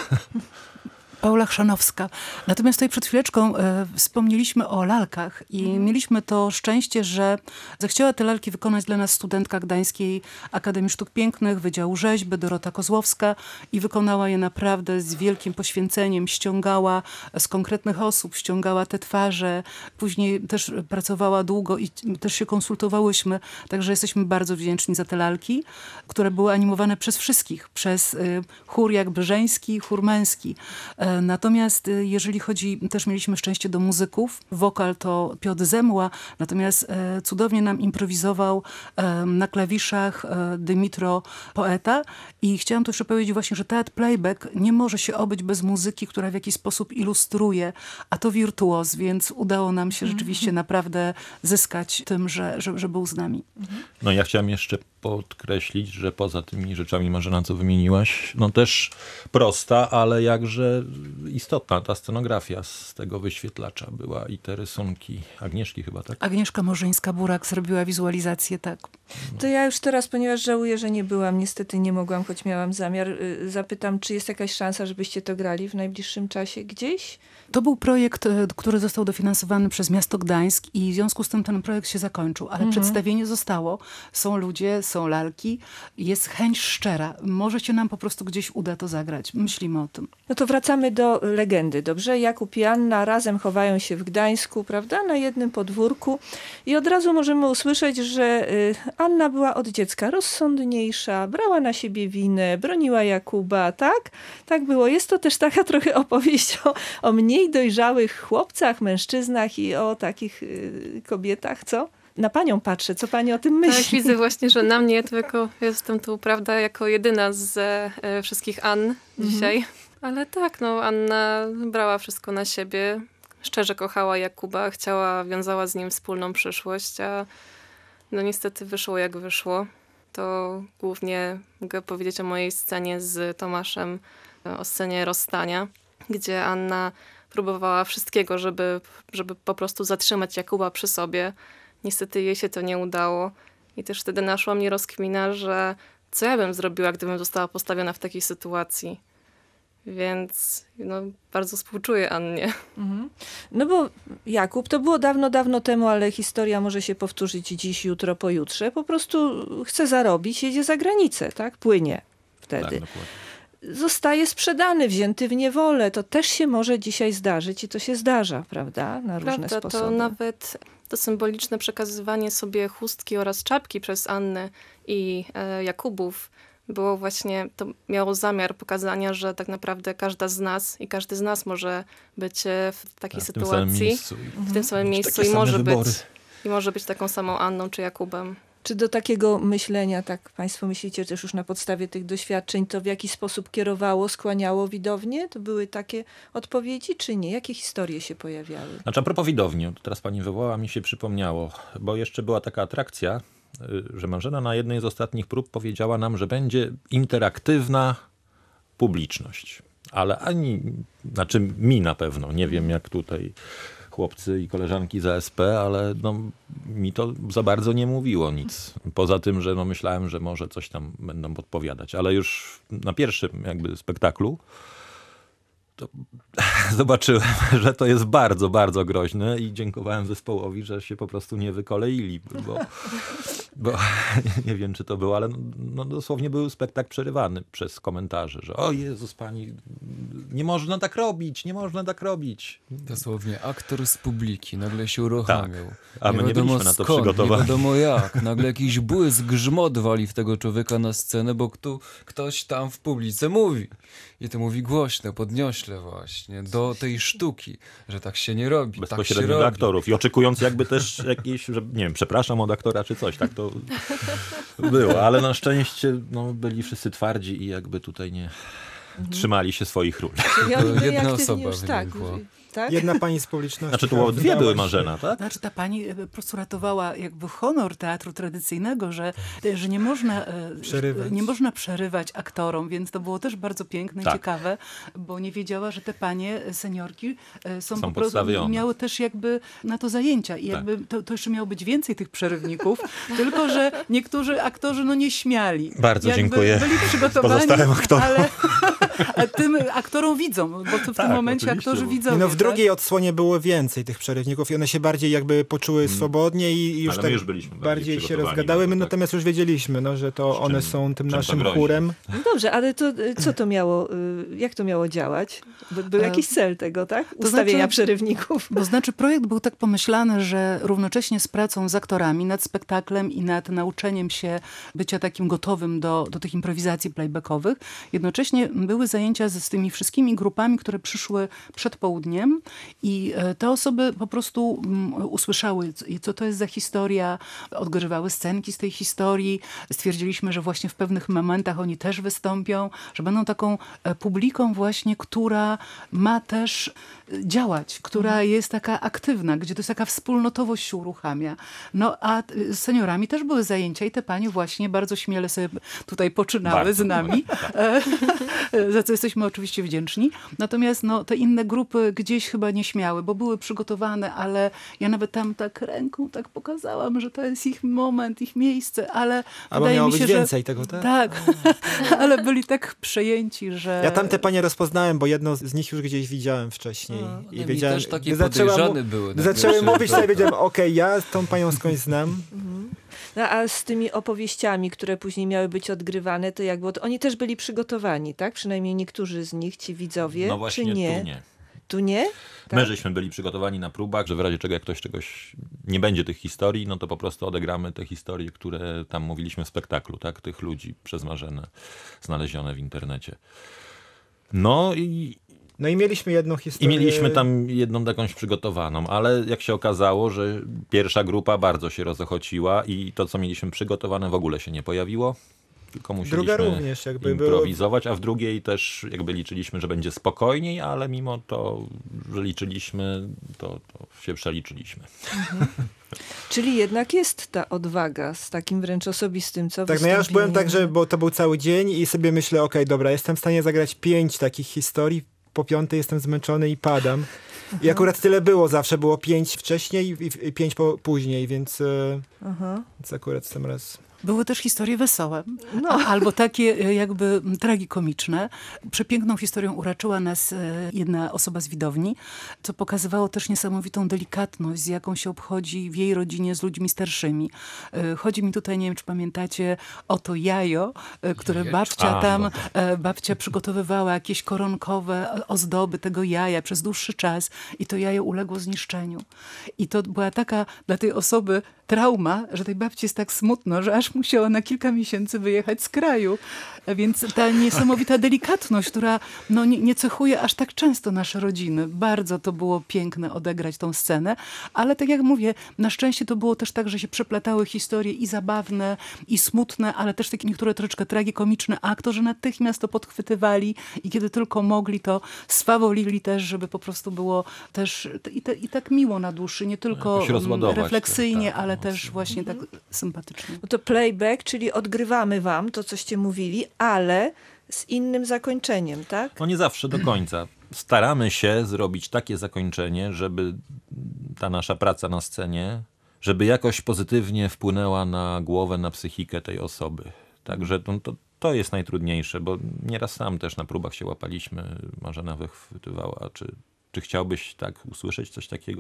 Paula Chrzanowska. Natomiast tutaj przed chwileczką wspomnieliśmy o lalkach i mieliśmy to szczęście, że zechciała te lalki wykonać dla nas studentka Gdańskiej Akademii Sztuk Pięknych, Wydziału Rzeźby, Dorota Kozłowska i wykonała je naprawdę z wielkim poświęceniem. Ściągała z konkretnych osób, ściągała te twarze. Później też pracowała długo i też się konsultowałyśmy. Także jesteśmy bardzo wdzięczni za te lalki, które były animowane przez wszystkich. Przez chór jakby żeński, chór męski. Natomiast jeżeli chodzi, też mieliśmy szczęście do muzyków. Wokal to Piotr Zemła, natomiast cudownie nam improwizował na klawiszach Dymitro Poeta. I chciałam tu jeszcze powiedzieć właśnie, że teatr playback nie może się obyć bez muzyki, która w jakiś sposób ilustruje, a to wirtuoz, więc udało nam się rzeczywiście naprawdę zyskać tym, że był z nami. No ja chciałem jeszcze podkreślić, że poza tymi rzeczami, Marzena, co wymieniłaś, no też prosta, ale jakże istotna ta scenografia z tego wyświetlacza była i te rysunki Agnieszki chyba, tak? Agnieszka Morzyńska-Burak zrobiła wizualizację, tak. To ja już teraz, ponieważ żałuję, że nie byłam, niestety nie mogłam, choć miałam zamiar, zapytam, czy jest jakaś szansa, żebyście to grali w najbliższym czasie gdzieś? To był projekt, który został dofinansowany przez miasto Gdańsk i w związku z tym ten projekt się zakończył, ale przedstawienie zostało. Są ludzie, są lalki, jest chęć szczera. Może się nam po prostu gdzieś uda to zagrać. Myślimy o tym. No to wracamy do legendy, dobrze? Jakub i Anna razem chowają się w Gdańsku, prawda? Na jednym podwórku i od razu możemy usłyszeć, że Anna była od dziecka rozsądniejsza, brała na siebie winę, broniła Jakuba, tak? Tak było. Jest to też taka trochę opowieść o mniej dojrzałych chłopcach, mężczyznach i o takich kobietach, co? Na panią patrzę, co pani o tym myśli? Tak, widzę właśnie, że na mnie tylko jestem tu, prawda, jako jedyna ze wszystkich Ann dzisiaj. Ale tak, no Anna brała wszystko na siebie, szczerze kochała Jakuba, wiązała z nim wspólną przyszłość, a no niestety wyszło jak wyszło. to głównie mogę powiedzieć o mojej scenie z Tomaszem, o scenie rozstania, gdzie Anna próbowała wszystkiego, żeby po prostu zatrzymać Jakuba przy sobie. Niestety jej się to nie udało. I też wtedy naszła mnie rozkmina, że co ja bym zrobiła, gdybym została postawiona w takiej sytuacji. Więc bardzo współczuję Annie. No bo Jakub, to było dawno, dawno temu, ale historia może się powtórzyć dziś, jutro, pojutrze. Po prostu chce zarobić, jedzie za granicę, tak? Płynie wtedy. Tak, zostaje sprzedany, wzięty w niewolę. To też się może dzisiaj zdarzyć i to się zdarza, prawda? Na różne sposoby. To nawet to symboliczne przekazywanie sobie chustki oraz czapki przez Annę i Jakubów było właśnie, to miało zamiar pokazania, że tak naprawdę każda z nas i każdy z nas może być w takiej sytuacji, w tym samym miejscu i może być taką samą Anną czy Jakubem. Czy do takiego myślenia, tak państwo myślicie też już na podstawie tych doświadczeń, to w jaki sposób kierowało, skłaniało widownię? To były takie odpowiedzi, czy nie? Jakie historie się pojawiały? Znaczy a propos widowni, teraz pani wywołała, mi się przypomniało, bo jeszcze była taka atrakcja, że Marzena na jednej z ostatnich prób powiedziała nam, że będzie interaktywna publiczność. Ale znaczy mi na pewno, nie wiem jak tutaj chłopcy i koleżanki z ASP, ale mi to za bardzo nie mówiło nic. Poza tym, że myślałem, że może coś tam będą podpowiadać. Ale już na pierwszym jakby spektaklu to zobaczyłem, że to jest bardzo, bardzo groźne i dziękowałem zespołowi, że się po prostu nie wykoleili, bo nie wiem, czy to było, ale dosłownie był spektakl przerywany przez komentarze, że o Jezus Pani, nie można tak robić, nie można tak robić. Dosłownie aktor z publiki nagle się uruchamiał. Tak. A my nie byliśmy na to przygotowani. Nie wiadomo jak. Nagle jakiś błysk, grzmot wali w tego człowieka na scenę, bo ktoś tam w publice mówi. I to mówi głośno, podniośle właśnie, do tej sztuki, że tak się nie robi. Bezpośrednio tak się do aktorów. I oczekując jakby też jakieś, że nie wiem, przepraszam od aktora czy coś. Tak to było. Ale na szczęście byli wszyscy twardzi i jakby tutaj nie trzymali się swoich ról. Jedna osoba wynikła. Tak? Jedna pani z publiczności. Znaczy tu dwie były Marzena, tak? Znaczy ta pani po prostu ratowała jakby honor teatru tradycyjnego, że nie można przerywać aktorom, więc to było też bardzo piękne i ciekawe, bo nie wiedziała, że te panie seniorki są po prostu, miały też jakby na to zajęcia i jakby to jeszcze miało być więcej tych przerywników, tylko że niektórzy aktorzy nie śmiali. Bardzo jakby dziękuję byli przygotowani, pozostałym aktorom. ale tym aktorom widzą, bo to w tym momencie aktorzy widzą. W drugiej odsłonie było więcej tych przerywników i one się bardziej jakby poczuły swobodnie i już tak już byliśmy bardziej się rozgadały. My natomiast już wiedzieliśmy, że to one są tym naszym chórem. No dobrze, ale to co to miało, jak to miało działać? Był jakiś cel tego, tak? Ustawienia przerywników. To znaczy projekt był tak pomyślany, że równocześnie z pracą z aktorami nad spektaklem i nad nauczeniem się bycia takim gotowym do tych improwizacji playbackowych, jednocześnie były zajęcia z tymi wszystkimi grupami, które przyszły przed południem i te osoby po prostu usłyszały, co to jest za historia, odgrywały scenki z tej historii. Stwierdziliśmy, że właśnie w pewnych momentach oni też wystąpią, że będą taką publiką właśnie, która ma też działać, która jest taka aktywna, gdzie to jest taka wspólnotowość się uruchamia. A z seniorami też były zajęcia i te panie właśnie bardzo śmiele sobie tutaj poczynały z nami, za co jesteśmy oczywiście wdzięczni. Natomiast te inne grupy gdzieś chyba nie śmiały, bo były przygotowane, ale ja nawet tam tak ręką tak pokazałam, że to jest ich moment, ich miejsce, ale wydaje mi się, że więcej tego, tak? Tak, ale byli tak przejęci, że... Ja tamte panie rozpoznałem, bo jedno z nich już gdzieś widziałem wcześniej. I wiedziałem, też takie podejrzane były. Zaczęły mówić, to ja wiedziałem, ja tą panią skądś znam. A z tymi opowieściami, które później miały być odgrywane, to jak było? To oni też byli przygotowani, tak? Przynajmniej niektórzy z nich, ci widzowie, no właśnie, czy nie? Tu nie. Tu nie? Tak. My żeśmy byli przygotowani na próbach, że w razie czego jak ktoś czegoś nie będzie tych historii, to po prostu odegramy te historie, które tam mówiliśmy w spektaklu, tak? Tych ludzi przez Marzenę znalezione w internecie. I mieliśmy jedną historię. I mieliśmy tam jedną jakąś przygotowaną, ale jak się okazało, że pierwsza grupa bardzo się rozochociła i to, co mieliśmy przygotowane, w ogóle się nie pojawiło. tylko musieliśmy Druga również jakby improwizować, a w drugiej też jakby liczyliśmy, że będzie spokojniej, ale mimo to, że liczyliśmy, to się przeliczyliśmy. Czyli jednak jest ta odwaga z takim wręcz osobistym, co Tak, no ja już byłem tak, że bo to był cały dzień i sobie myślę, okej, dobra, jestem w stanie zagrać 5 takich historii, po 5 jestem zmęczony i padam. I akurat tyle było, zawsze było 5 wcześniej i 5 później, więc akurat w tym raz... Były też historie wesołe, albo takie jakby tragikomiczne. Przepiękną historią uraczyła nas jedna osoba z widowni, co pokazywało też niesamowitą delikatność, z jaką się obchodzi w jej rodzinie z ludźmi starszymi. Chodzi mi tutaj, nie wiem, czy pamiętacie, o to jajo, które babcia przygotowywała jakieś koronkowe ozdoby tego jaja przez dłuższy czas i to jajo uległo zniszczeniu. I to była taka dla tej osoby trauma, że tej babci jest tak smutno, że aż musiała na kilka miesięcy wyjechać z kraju. Więc ta niesamowita delikatność, która nie cechuje aż tak często nasze rodziny. Bardzo to było piękne odegrać tą scenę, ale tak jak mówię, na szczęście to było też tak, że się przeplatały historie i zabawne, i smutne, ale też takie niektóre troszeczkę tragikomiczne. Aktorzy natychmiast to podchwytywali i kiedy tylko mogli, to swawolili też, żeby po prostu było też i tak miło na duszy, nie tylko refleksyjnie, ale też właśnie tak sympatycznie. No to playback, czyli odgrywamy wam to, coście mówili, ale z innym zakończeniem, tak? No nie zawsze do końca. Staramy się zrobić takie zakończenie, żeby ta nasza praca na scenie, żeby jakoś pozytywnie wpłynęła na głowę, na psychikę tej osoby. Także to jest najtrudniejsze, bo nieraz sam też na próbach się łapaliśmy. Marzena wychwytywała, czy chciałbyś tak usłyszeć coś takiego,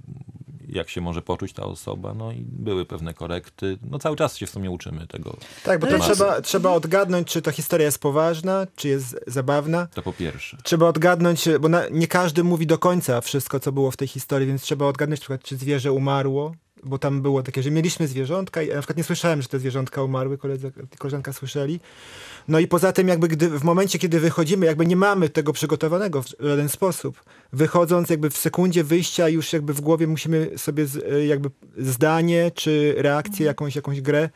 jak się może poczuć ta osoba, no i były pewne korekty. No cały czas się w sumie uczymy tego. Tak, bo to trzeba odgadnąć, czy ta historia jest poważna, czy jest zabawna. To po pierwsze. Trzeba odgadnąć, bo nie każdy mówi do końca wszystko, co było w tej historii, więc trzeba odgadnąć, na przykład, czy zwierzę umarło, bo tam było takie, że mieliśmy zwierzątka i na przykład nie słyszałem, że te zwierzątka umarły, koleżanka słyszeli. No i poza tym jakby w momencie, kiedy wychodzimy, jakby nie mamy tego przygotowanego w żaden sposób. Wychodząc jakby w sekundzie wyjścia już jakby w głowie musimy sobie jakby zdanie czy reakcję, jakąś grę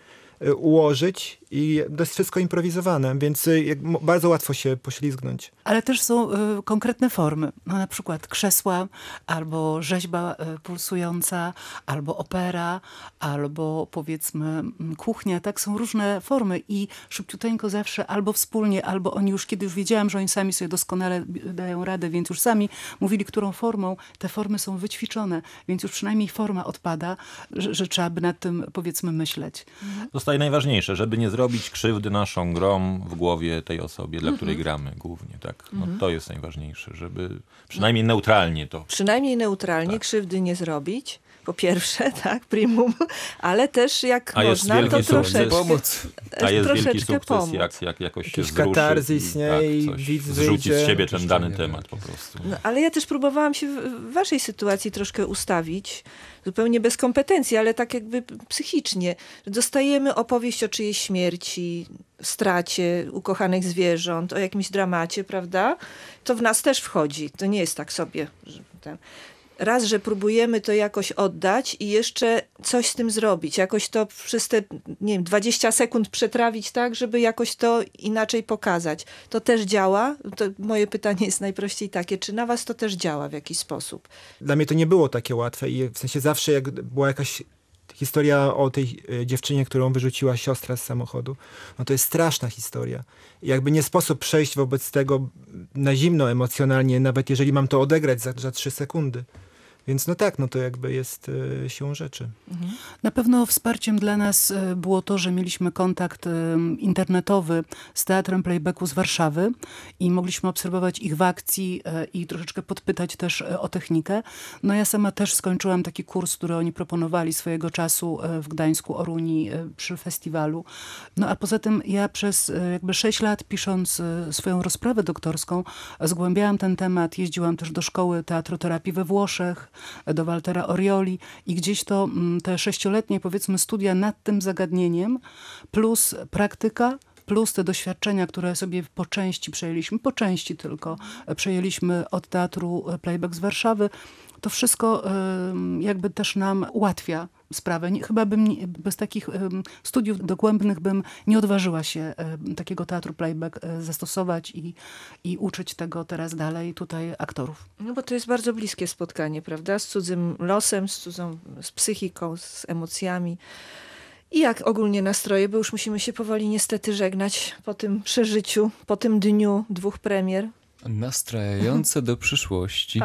ułożyć i to jest wszystko improwizowane, więc bardzo łatwo się poślizgnąć. Ale też są konkretne formy, na przykład krzesła, albo rzeźba pulsująca, albo opera, albo powiedzmy kuchnia, tak? Są różne formy i szybciuteńko zawsze albo wspólnie, albo oni już, kiedy już wiedziałam, że oni sami sobie doskonale dają radę, więc już sami mówili, którą formą, te formy są wyćwiczone, więc już przynajmniej forma odpada, że trzeba by nad tym powiedzmy myśleć. Zostaje najważniejsze, żeby nie zrobić krzywdy naszą grą w głowie tej osobie, dla której gramy głównie. Tak? No, to jest najważniejsze, żeby przynajmniej neutralnie to. Przynajmniej neutralnie, tak. Krzywdy nie zrobić. Po pierwsze, tak, primum, ale też jak można, to troszeczkę pomóc. A jest wielki sukces, jak jakoś się wzruszy. Katarzis, i widz zrzuci z siebie ten dany temat po prostu. No, ale ja też próbowałam się w waszej sytuacji troszkę ustawić, zupełnie bez kompetencji, ale tak jakby psychicznie. Dostajemy opowieść o czyjejś śmierci, stracie ukochanych zwierząt, o jakimś dramacie, prawda? To w nas też wchodzi. To nie jest tak sobie, że raz, że próbujemy to jakoś oddać i jeszcze coś z tym zrobić. Jakoś to przez te, 20 sekund przetrawić tak, żeby jakoś to inaczej pokazać. To też działa? To moje pytanie jest najprościej takie. Czy na was to też działa w jakiś sposób? Dla mnie to nie było takie łatwe i w sensie zawsze jak była jakaś historia o tej dziewczynie, którą wyrzuciła siostra z samochodu, no to jest straszna historia. I jakby nie sposób przejść wobec tego na zimno emocjonalnie, nawet jeżeli mam to odegrać za 3 sekundy. Więc to jakby jest siłą rzeczy. Na pewno wsparciem dla nas było to, że mieliśmy kontakt internetowy z Teatrem Playbacku z Warszawy i mogliśmy obserwować ich w akcji i troszeczkę podpytać też o technikę. No ja sama też skończyłam taki kurs, który oni proponowali swojego czasu w Gdańsku, Oruni przy festiwalu. No a poza tym ja przez jakby 6 lat pisząc swoją rozprawę doktorską zgłębiałam ten temat, jeździłam też do szkoły teatroterapii we Włoszech, do Waltera Orioli i gdzieś to te 6-letnie powiedzmy studia nad tym zagadnieniem plus praktyka, plus te doświadczenia, które sobie po części przejęliśmy, po części tylko przejęliśmy od Teatru Playback z Warszawy, to wszystko jakby też nam ułatwia sprawę. Chyba bez takich studiów dogłębnych bym nie odważyła się takiego teatru playback zastosować i uczyć tego teraz dalej tutaj aktorów. No bo to jest bardzo bliskie spotkanie, prawda? Z cudzym losem, z psychiką, z emocjami. I jak ogólnie nastroje, bo już musimy się powoli niestety żegnać po tym przeżyciu, po tym dniu 2 premier. Nastrajające do przyszłości.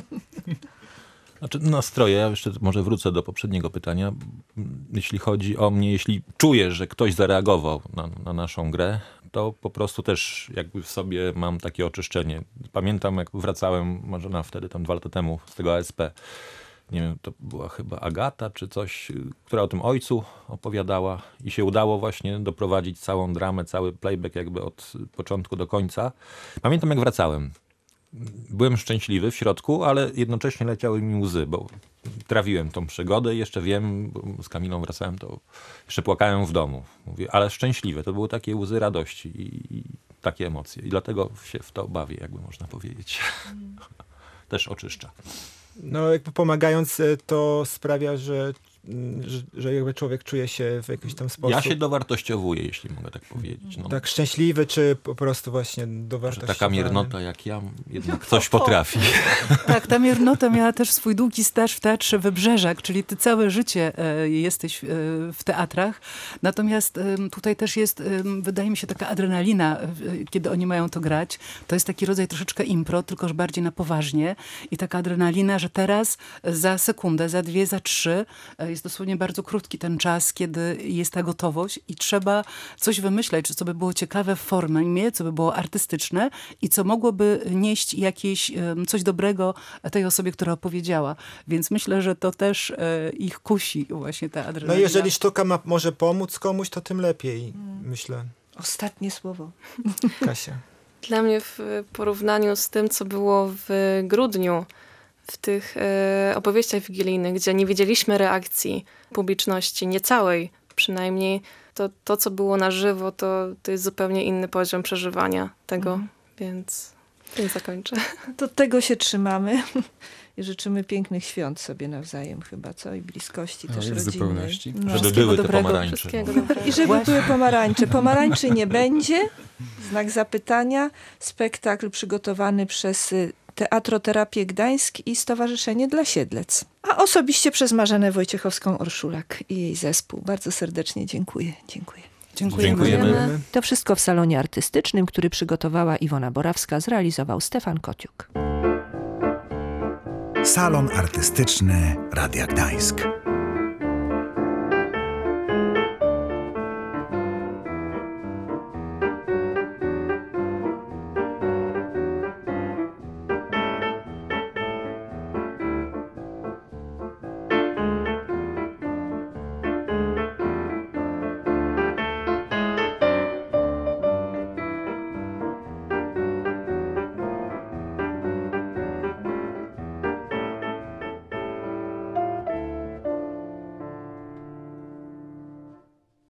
Znaczy nastroje, ja jeszcze może wrócę do poprzedniego pytania. Jeśli chodzi o mnie, jeśli czuję, że ktoś zareagował na naszą grę, to po prostu też jakby w sobie mam takie oczyszczenie. Pamiętam, jak wracałem, Marzena, wtedy tam 2 lata temu z tego ASP. Nie wiem, to była chyba Agata czy coś, która o tym ojcu opowiadała i się udało właśnie doprowadzić całą dramę, cały playback jakby od początku do końca. Pamiętam, jak wracałem. Byłem szczęśliwy w środku, ale jednocześnie leciały mi łzy, bo trawiłem tą przygodę i jeszcze wiem, bo z Kamilą wracałem, to jeszcze płakałem w domu. Mówię, ale szczęśliwe, to były takie łzy radości i takie emocje. I dlatego się w to bawię, jakby można powiedzieć. Też oczyszcza. No jakby pomagając, to sprawia, że jakby człowiek czuje się w jakiś tam sposób... Ja się dowartościowuję, jeśli mogę tak powiedzieć. No. Tak szczęśliwy, czy po prostu właśnie dowartościowany? Taka miernota jak ja jednak coś potrafi. Tak, ta miernota miała też swój długi staż w Teatrze Wybrzeżak, czyli ty całe życie jesteś w teatrach. Natomiast tutaj też jest, wydaje mi się, taka adrenalina, kiedy oni mają to grać. To jest taki rodzaj troszeczkę impro, tylko że bardziej na poważnie. I taka adrenalina, że teraz za sekundę, za 2, za 3 jest dosłownie bardzo krótki ten czas, kiedy jest ta gotowość i trzeba coś wymyśleć, co by było ciekawe w formie, co by było artystyczne i co mogłoby nieść jakieś coś dobrego tej osobie, która opowiedziała. Więc myślę, że to też ich kusi właśnie ta adrenalina. No jeżeli sztuka może pomóc komuś, to tym lepiej, myślę. Ostatnie słowo. Kasia. Dla mnie w porównaniu z tym, co było w grudniu, w tych opowieściach wigilijnych, gdzie nie widzieliśmy reakcji publiczności, nie całej przynajmniej, to co było na żywo, to jest zupełnie inny poziom przeżywania tego, więc zakończę. To tego się trzymamy i życzymy pięknych świąt sobie nawzajem chyba, co? I bliskości też rodzinnej. Zupełności. No. Żeby były te pomarańcze. I żeby były pomarańcze. Pomarańczy nie będzie, znak zapytania. Spektakl przygotowany przez Teatroterapię Gdańsk i Stowarzyszenie dla Siedlec. A osobiście przez Marzenę Wojciechowską-Orszulak i jej zespół. Bardzo serdecznie dziękuję. Dziękujemy. To wszystko w salonie artystycznym, który przygotowała Iwona Borawska, zrealizował Stefan Kociuk. Salon Artystyczny Radia Gdańsk.